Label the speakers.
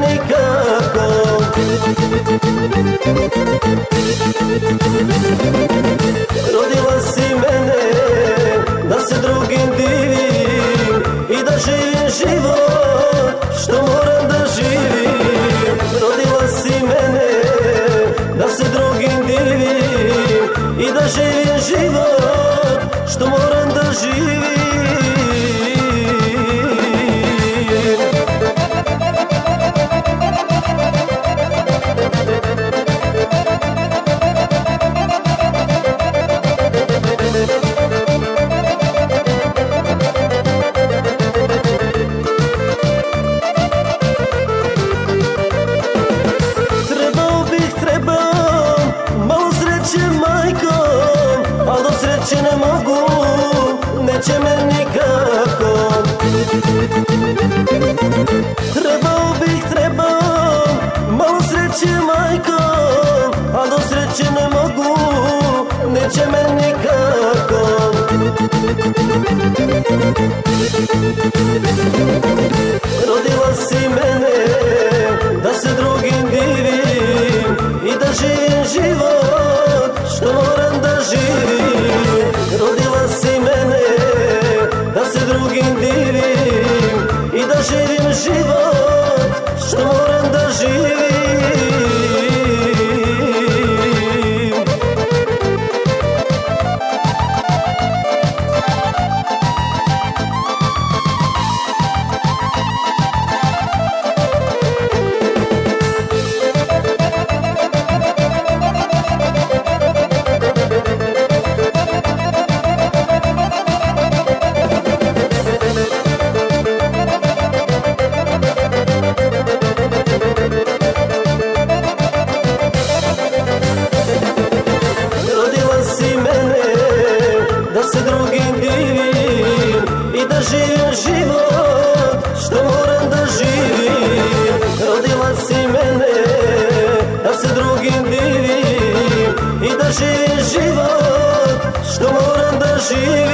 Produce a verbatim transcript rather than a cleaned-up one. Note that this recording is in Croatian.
Speaker 1: nikako. Rodila si mene da se drugim divim i da živim život što moram da živim. Rodila si mene da se drugim divim i da živim život što moram da živim. Ne mogu, neće me nikako. Trebao bih, trebao malo sreće, majko, a do sreće ne mogu, neće me nikako. Rodila si mene da se drugim divim i da živim život što moram da živim. Rodila si mene da se drugim divim i da živim život što moram da živim. Da se drugim divim i da živim život što moram da živim. Rodila si mene da se drugim divim i da živim život što moram da živim.